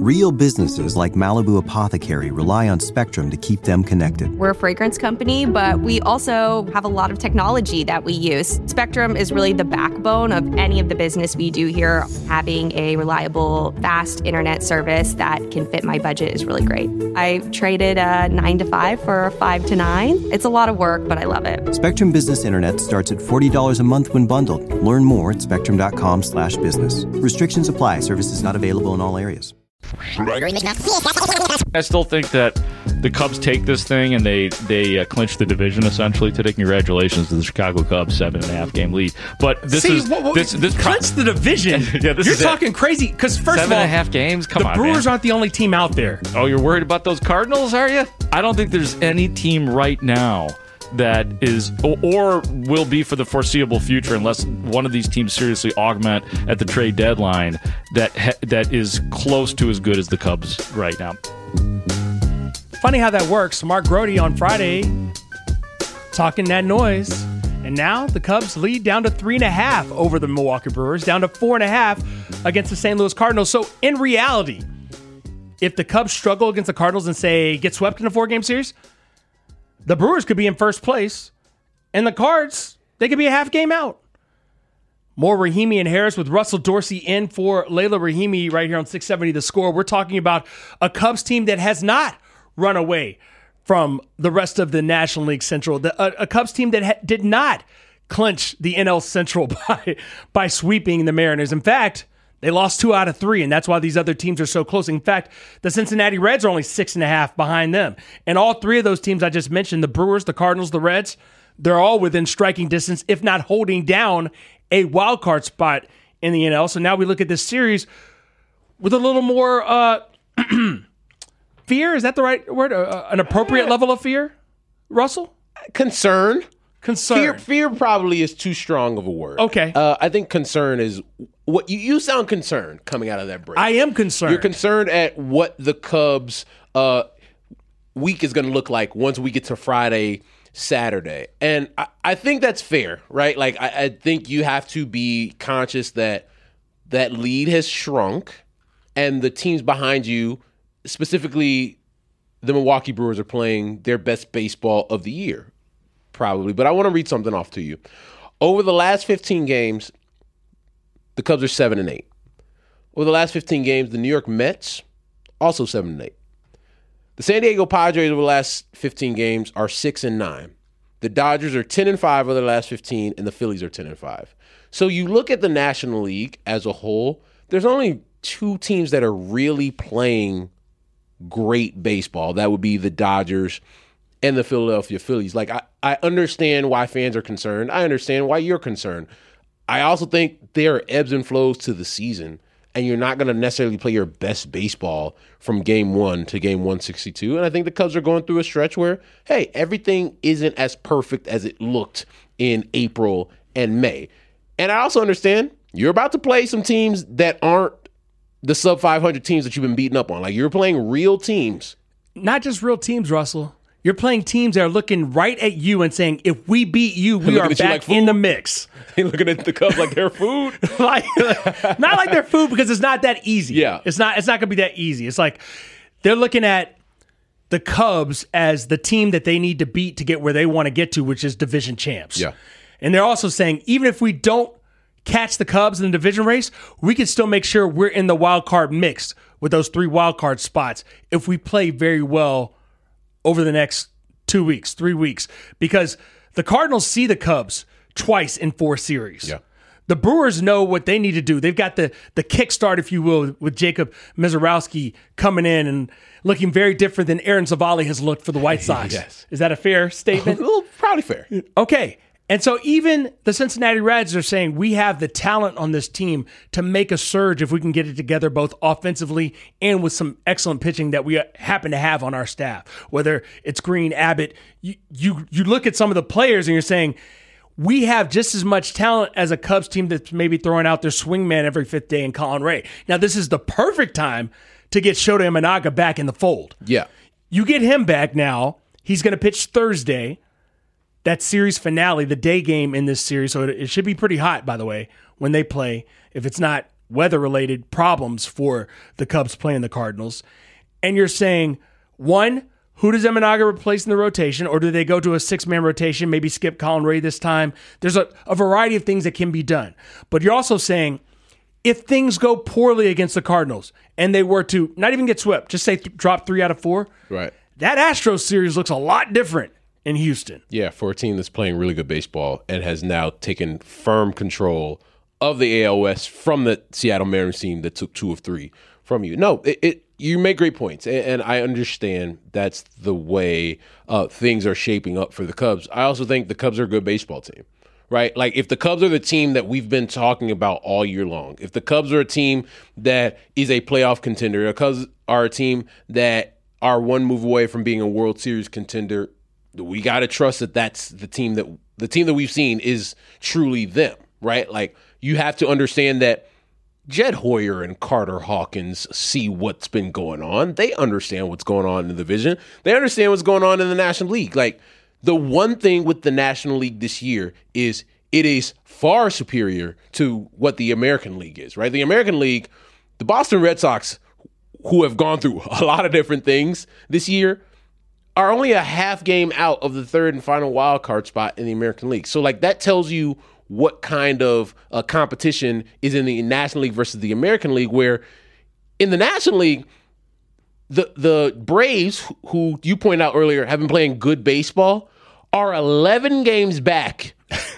Real businesses like Malibu Apothecary rely on Spectrum to keep them connected. We're a fragrance company, but we also have a lot of technology that we use. Spectrum is really the backbone of any of the business we do here. Having a reliable, fast internet service that can fit my budget is really great. I traded a 9 to 5 for a 5 to 9. It's a lot of work, but I love it. Spectrum Business Internet starts at $40 a month when bundled. Learn more at spectrum.com/business. Restrictions apply. Services not available in all areas. I still think that the Cubs take this thing and they clinch the division essentially today. Congratulations to the Chicago Cubs, 7.5 game lead. But this clinch the division. Yeah, you're talking crazy because first of all, 7.5 games. Come on, the Brewers man. aren't the only team out there. Oh, you're worried about those Cardinals, are you? I don't think there's any team right now that is or will be for the foreseeable future, unless one of these teams seriously augment at the trade deadline, that is close to as good as the Cubs right now. Funny how that works. Mark Grody on Friday talking that noise, and now the Cubs lead down to 3.5 over the Milwaukee Brewers, down to 4.5 against the St. Louis Cardinals. So in reality, if the Cubs struggle against the Cardinals and say get swept in a 4-game series, the Brewers could be in first place, and the Cards, they could be a half game out. More Rahimi and Harris with Russell Dorsey in for Layla Rahimi right here on 670 The Score. We're talking about a Cubs team that has not run away from the rest of the National League Central. A Cubs team that did not clinch the NL Central by sweeping the Mariners. In fact, they lost 2 out of 3, and that's why these other teams are so close. In fact, the Cincinnati Reds are only 6.5 behind them. And all 3 of those teams I just mentioned, the Brewers, the Cardinals, the Reds, they're all within striking distance, if not holding down a wild card spot in the NL. So now we look at this series with a little more fear. Is that the right word? An appropriate level of fear, Russell? Concern. Concern. Fear probably is too strong of a word. Okay. I think concern is what you sound concerned coming out of that break. I am concerned. You're concerned at what the Cubs week is going to look like once we get to Friday, Saturday. And I think that's fair, right? Like, I think you have to be conscious that that lead has shrunk and the teams behind you, specifically the Milwaukee Brewers, are playing their best baseball of the year. Probably, but I want to read something off to you. Over the last 15 games, the Cubs are 7-8. Over the last 15 games, the New York Mets also 7-8. The San Diego Padres over the last 15 games are 6-9. The Dodgers are 10-5 over the last 15, and the Phillies are 10-5. So you look at the National League as a whole, there's only 2 teams that are really playing great baseball. That would be the Dodgers and the Philadelphia Phillies. Like, I understand why fans are concerned. I understand why you're concerned. I also think there are ebbs and flows to the season, and you're not going to necessarily play your best baseball from game 1 to game 162. And I think the Cubs are going through a stretch where, hey, everything isn't as perfect as it looked in April and May. And I also understand you're about to play some teams that aren't the sub-500 teams that you've been beating up on. Like, you're playing real teams. Not just real teams, Russell. You're playing teams that are looking right at you and saying, if we beat you, we are back in the mix. They're looking at the Cubs like they're food. Not like they're food, because it's not that easy. Yeah. It's not going to be that easy. It's like they're looking at the Cubs as the team that they need to beat to get where they want to get to, which is division champs. Yeah. And they're also saying, even if we don't catch the Cubs in the division race, we can still make sure we're in the wild card mix with those 3 wild card spots if we play very well over the next 2 weeks, 3 weeks, because the Cardinals see the Cubs twice in 4 series. Yeah. The Brewers know what they need to do. They've got the kickstart, if you will, with Jacob Mizorowski coming in and looking very different than Aaron Zavalli has looked for the White Sox. Yes. Is that a fair statement? Probably fair. Okay. And so even the Cincinnati Reds are saying we have the talent on this team to make a surge if we can get it together both offensively and with some excellent pitching that we happen to have on our staff. Whether it's Green, Abbott, you look at some of the players and you're saying we have just as much talent as a Cubs team that's maybe throwing out their swingman every 5th day in Colin Ray. Now, this is the perfect time to get Shota Imanaga back in the fold. Yeah. You get him back now. He's going to pitch Thursday. That series finale, the day game in this series, so it should be pretty hot, by the way, when they play. If it's not weather-related problems for the Cubs playing the Cardinals. And you're saying, one, who does Eminaga replace in the rotation, or do they go to a 6-man rotation, maybe skip Colin Ray this time? There's a variety of things that can be done. But you're also saying, if things go poorly against the Cardinals and they were to not even get swept, just say drop 3 out of 4, right? That Astros series looks a lot different in Houston. Yeah, for a team that's playing really good baseball and has now taken firm control of the AL West from the Seattle Mariners team that took 2 of 3 from you. No, you make great points, and I understand that's the way things are shaping up for the Cubs. I also think the Cubs are a good baseball team, right? Like, if the Cubs are the team that we've been talking about all year long, if the Cubs are a team that is a playoff contender, the Cubs are a team that are one move away from being a World Series contender, we got to trust that that's the team that we've seen is truly them, right? Like, you have to understand that Jed Hoyer and Carter Hawkins see what's been going on. They understand what's going on in the division. They understand what's going on in the National League. Like, the one thing with the National League this year is it is far superior to what the American League is, right? The American League, the Boston Red Sox, who have gone through a lot of different things this year, are only a half game out of the third and final wild card spot in the American League. So, like, that tells you what kind of competition is in the National League versus the American League, where in the National League, the Braves, who you pointed out earlier have been playing good baseball, are 11 games back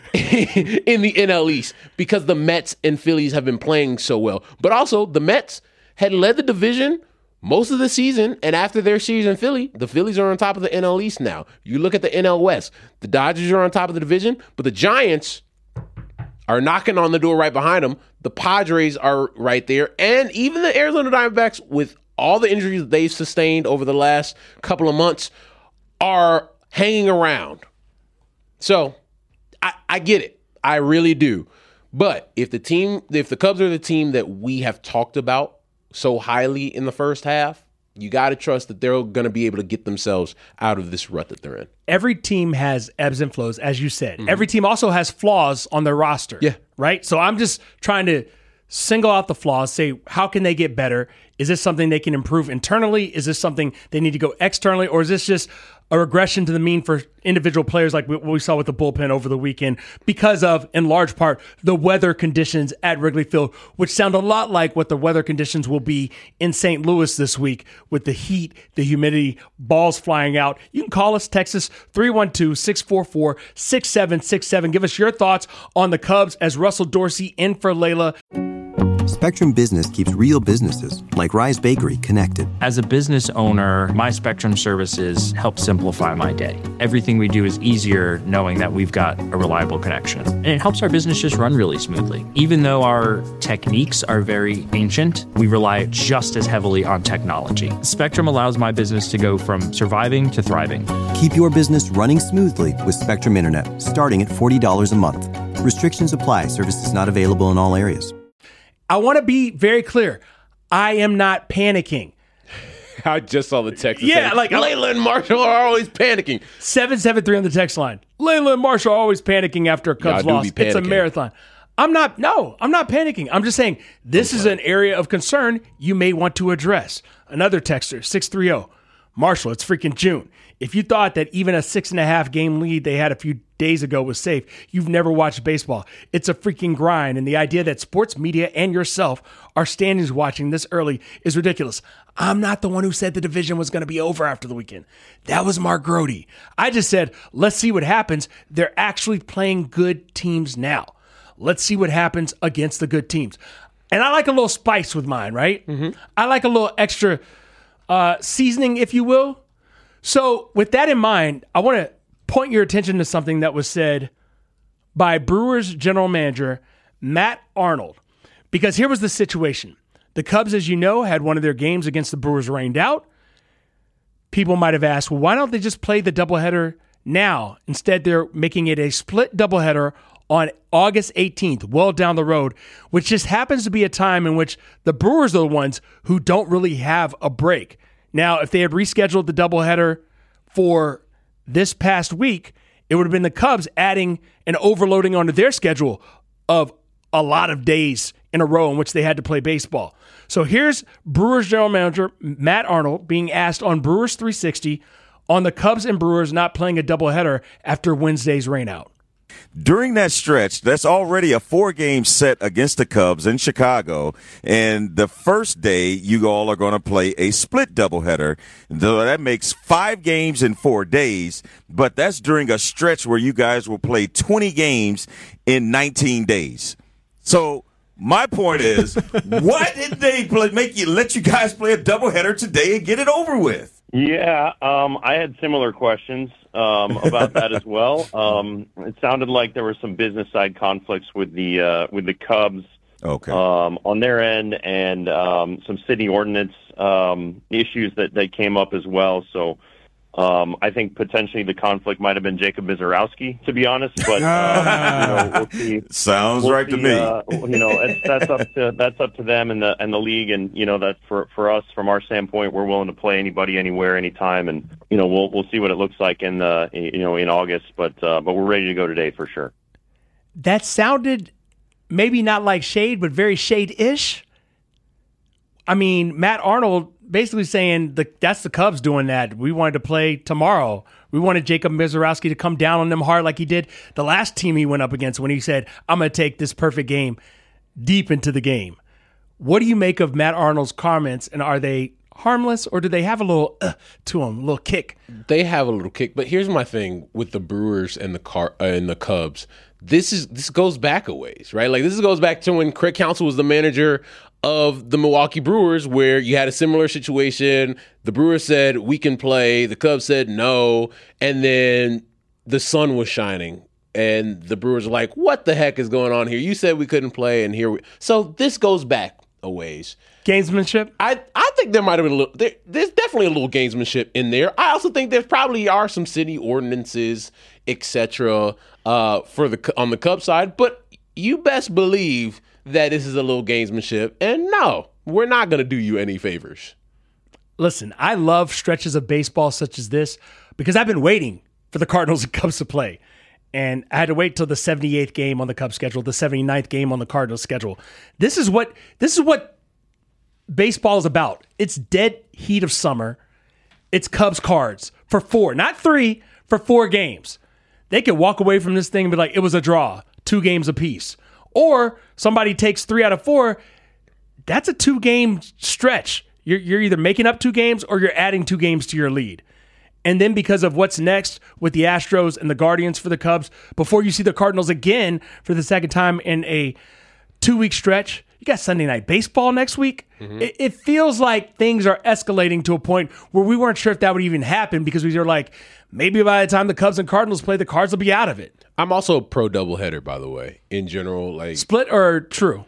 in the NL East because the Mets and Phillies have been playing so well. But also, the Mets had led the division most of the season, and after their series in Philly, the Phillies are on top of the NL East now. You look at the NL West, the Dodgers are on top of the division, but the Giants are knocking on the door right behind them. The Padres are right there, and even the Arizona Diamondbacks, with all the injuries they've sustained over the last couple of months, are hanging around. So I get it. I really do. But if the Cubs are the team that we have talked about so highly in the first half, you got to trust that they're going to be able to get themselves out of this rut that they're in. Every team has ebbs and flows, as you said. Mm-hmm. Every team also has flaws on their roster. Yeah. Right? So I'm just trying to single out the flaws, say, how can they get better? Is this something they can improve internally? Is this something they need to go externally? Or is this just a regression to the mean for individual players like what we saw with the bullpen over the weekend because of, in large part, the weather conditions at Wrigley Field, which sound a lot like what the weather conditions will be in St. Louis this week with the heat, the humidity, balls flying out. You can call us, text us 312-644-6767. Give us your thoughts on the Cubs as Russell Dorsey in for Layla. Spectrum Business keeps real businesses, like Rise Bakery, connected. As a business owner, my Spectrum services help simplify my day. Everything we do is easier knowing that we've got a reliable connection. And it helps our business just run really smoothly. Even though our techniques are very ancient, we rely just as heavily on technology. Spectrum allows my business to go from surviving to thriving. Keep your business running smoothly with Spectrum Internet, starting at $40 a month. Restrictions apply. Services not available in all areas. I want to be very clear. I am not panicking. I just saw the text. Yeah, like Layla and Marshall are always panicking. 773 on the text line. Layla and Marshall are always panicking after a Cubs loss. It's a marathon. I'm not panicking. I'm just saying this is an area of concern you may want to address. Another texter, 630. Marshall, it's freaking June. If you thought that even a 6.5 game lead they had a few days ago was safe, you've never watched baseball. It's a freaking grind, and the idea that sports media and yourself are standings watching this early is ridiculous. I'm not the one who said the division was going to be over after the weekend. That was Mark Grody. I just said, let's see what happens. They're actually playing good teams now. Let's see what happens against the good teams. And I like a little spice with mine, right? Mm-hmm. I like a little extra seasoning, if you will. So with that in mind, I want to point your attention to something that was said by Brewers general manager Matt Arnold. Because here was the situation. The Cubs, as you know, had one of their games against the Brewers rained out. People might have asked, well, why don't they just play the doubleheader now? Instead, they're making it a split doubleheader on August 18th, well down the road, which just happens to be a time in which the Brewers are the ones who don't really have a break. Now, if they had rescheduled the doubleheader for this past week, it would have been the Cubs adding and overloading onto their schedule of a lot of days in a row in which they had to play baseball. So here's Brewers general manager Matt Arnold being asked on Brewers 360 on the Cubs and Brewers not playing a doubleheader after Wednesday's rainout. During that stretch, that's already a 4-game set against the Cubs in Chicago. And the first day, you all are going to play a split doubleheader. So that makes 5 games in 4 days. But that's during a stretch where you guys will play 20 games in 19 days. So my point is, why didn't they let you guys play a doubleheader today and get it over with? Yeah, I had similar questions about that as well. It sounded like there were some business side conflicts with the Cubs on their end, and some city ordinance issues that came up as well. So I think potentially the conflict might have been Jacob Mizorowski, to be honest. But we'll see. Sounds right to me. That's up to them and the league, and that for us, from our standpoint, we're willing to play anybody, anywhere, anytime, and we'll see what it looks like in August. But we're ready to go today for sure. That sounded maybe not like shade, but very shade-ish. I mean, Matt Arnold basically saying that's the Cubs doing that. We wanted to play tomorrow. We wanted Jacob Mizorowski to come down on them hard like he did the last team he went up against when he said, I'm going to take this perfect game deep into the game. What do you make of Matt Arnold's comments, and are they harmless, or do they have a little to them, a little kick? They have a little kick, but here's my thing with the Brewers and the Cubs. This goes back a ways, right? Like, this goes back to when Craig Counsell was the manager of the Milwaukee Brewers, where you had a similar situation. The Brewers said, we can play. The Cubs said no. And then the sun was shining. And the Brewers were like, what the heck is going on here? You said we couldn't play, and here we... So this goes back a ways. Gamesmanship? I think there might have been a little... There's definitely a little gamesmanship in there. I also think there probably are some city ordinances, etc., on the Cubs side. But you best believe that this is a little gamesmanship. And no, we're not going to do you any favors. Listen, I love stretches of baseball such as this because I've been waiting for the Cardinals and Cubs to play. And I had to wait till the 78th game on the Cubs schedule, the 79th game on the Cardinals schedule. This is what baseball is about. It's dead heat of summer. It's Cubs Cards for 4, not 3, for 4 games. They could walk away from this thing and be like, it was a draw, 2 games apiece. Or somebody takes 3 out of 4. That's a 2-game stretch. You're either making up 2 games or you're adding 2 games to your lead. And then because of what's next with the Astros and the Guardians for the Cubs, before you see the Cardinals again for the second time in a 2-week stretch, you got Sunday Night Baseball next week. Mm-hmm. It feels like things are escalating to a point where we weren't sure if that would even happen, because we were like, maybe by the time the Cubs and Cardinals play, the Cards will be out of it. I'm also pro doubleheader, by the way, in general. Like, split or true?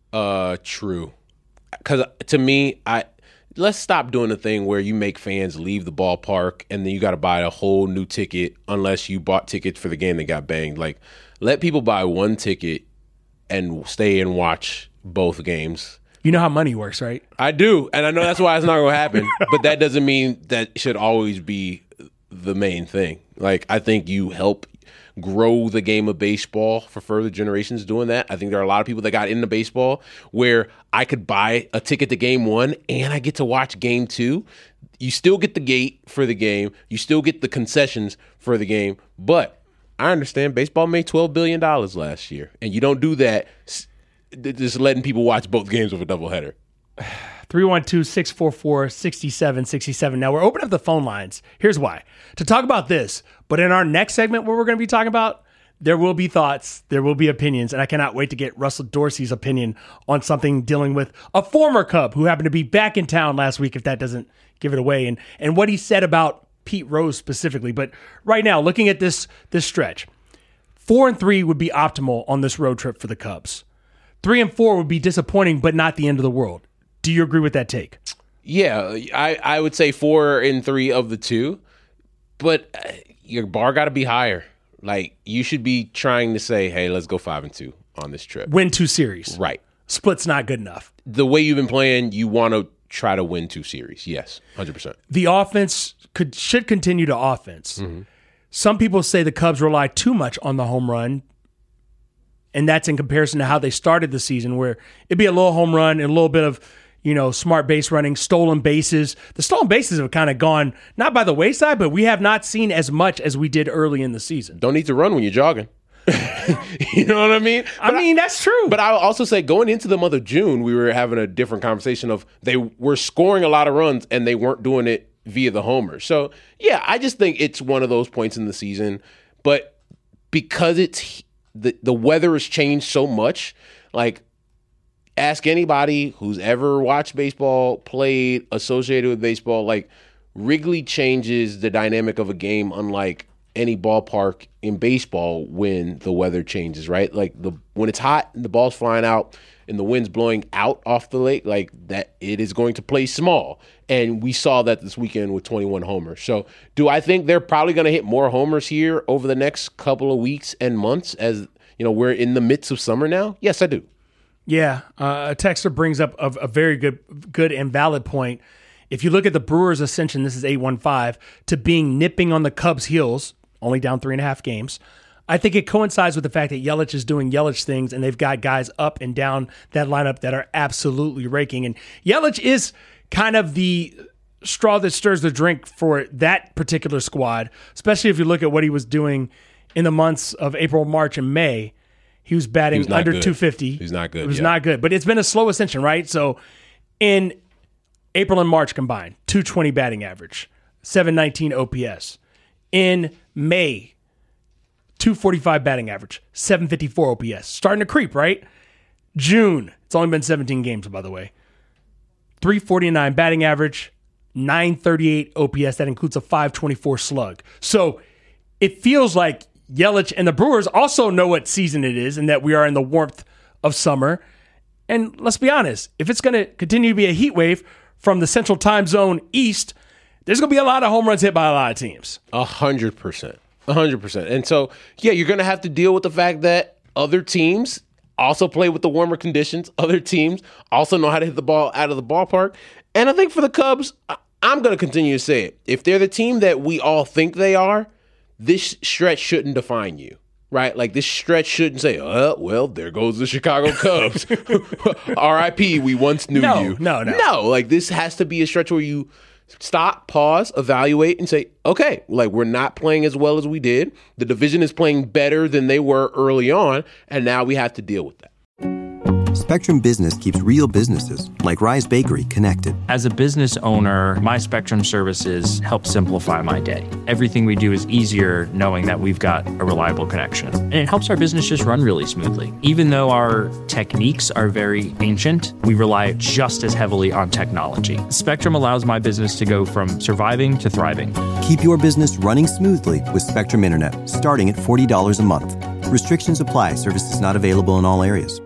True. Because to me, let's stop doing the thing where you make fans leave the ballpark and then you got to buy a whole new ticket unless you bought tickets for the game that got banged. Like, let people buy 1 ticket and stay and watch both games. You know how money works, right? I do, and I know that's why it's not going to happen, but that doesn't mean that should always be the main thing. Like, I think you help grow the game of baseball for further generations doing that. I think there are a lot of people that got into baseball where I could buy a ticket to game 1 and I get to watch game 2. You still get the gate for the game. You still get the concessions for the game. But I understand baseball made $12 billion last year, and you don't do that just letting people watch both games of a doubleheader. 312-644-6767. Now, we're opening up the phone lines. Here's why. To talk about this, but in our next segment, what we're going to be talking about, there will be thoughts, there will be opinions, and I cannot wait to get Russell Dorsey's opinion on something dealing with a former Cub who happened to be back in town last week, if that doesn't give it away, and what he said about Pete Rose specifically. But right now, looking at this stretch, 4-3 would be optimal on this road trip for the Cubs. 3-4 would be disappointing, but not the end of the world. Do you agree with that take? Yeah, I would say 4-3 of the 2, but your bar got to be higher. Like, you should be trying to say, hey, let's go 5-2 on this trip. Win 2 series. Right. Split's not good enough. The way you've been playing, you want to try to win 2 series. Yes, 100%. The offense should continue to offense. Mm-hmm. Some people say the Cubs rely too much on the home run. And that's in comparison to how they started the season, where it'd be a little home run and a little bit of, smart base running, stolen bases. The stolen bases have kind of gone, not by the wayside, but we have not seen as much as we did early in the season. Don't need to run when you're jogging. You know what I mean? That's true. But I would also say going into the month of June, we were having a different conversation of they were scoring a lot of runs and they weren't doing it via the homers. So, yeah, I just think it's one of those points in the season. But because it's the weather has changed so much, like ask anybody who's ever watched baseball, played, associated with baseball, like Wrigley changes the dynamic of a game unlike any ballpark in baseball when the weather changes, right? Like when it's hot and the ball's flying out and the wind's blowing out off the lake, like that, it is going to play small. And we saw that this weekend with 21 homers. So do I think they're probably going to hit more homers here over the next couple of weeks and months as, we're in the midst of summer now? Yes, I do. Yeah. A texter brings up a very good and valid point. If you look at the Brewers' ascension, this is 815, to being nipping on the Cubs' heels, only down 3.5 games. I think it coincides with the fact that Yelich is doing Yelich things, and they've got guys up and down that lineup that are absolutely raking. And Yelich is kind of the straw that stirs the drink for that particular squad, especially if you look at what he was doing in the months of April, March, and May. He was batting under good. 250. He's not good. It was not good, but it's been a slow ascension, right? So in April and March combined, 220 batting average, 719 OPS. In May, 245 batting average, 754 OPS. Starting to creep, right? June, it's only been 17 games, by the way. 349 batting average, 938 OPS. That includes a 524 slug. So it feels like Yelich and the Brewers also know what season it is and that we are in the warmth of summer. And let's be honest, if it's going to continue to be a heat wave from the Central Time Zone East, there's going to be a lot of home runs hit by a lot of teams. 100%. 100%. And so, yeah, you're going to have to deal with the fact that other teams also play with the warmer conditions. Other teams also know how to hit the ball out of the ballpark. And I think for the Cubs, I'm going to continue to say it. If they're the team that we all think they are, this stretch shouldn't define you, right? Like this stretch shouldn't say, well, there goes the Chicago Cubs. R.I.P., we once knew you. No. No, like this has to be a stretch where you stop, pause, evaluate, and say, okay, like we're not playing as well as we did. The division is playing better than they were early on, and now we have to deal with that. Spectrum Business keeps real businesses, like Rise Bakery, connected. As a business owner, my Spectrum services help simplify my day. Everything we do is easier knowing that we've got a reliable connection. And it helps our business just run really smoothly. Even though our techniques are very ancient, we rely just as heavily on technology. Spectrum allows my business to go from surviving to thriving. Keep your business running smoothly with Spectrum Internet, starting at $40 a month. Restrictions apply. Services not available in all areas.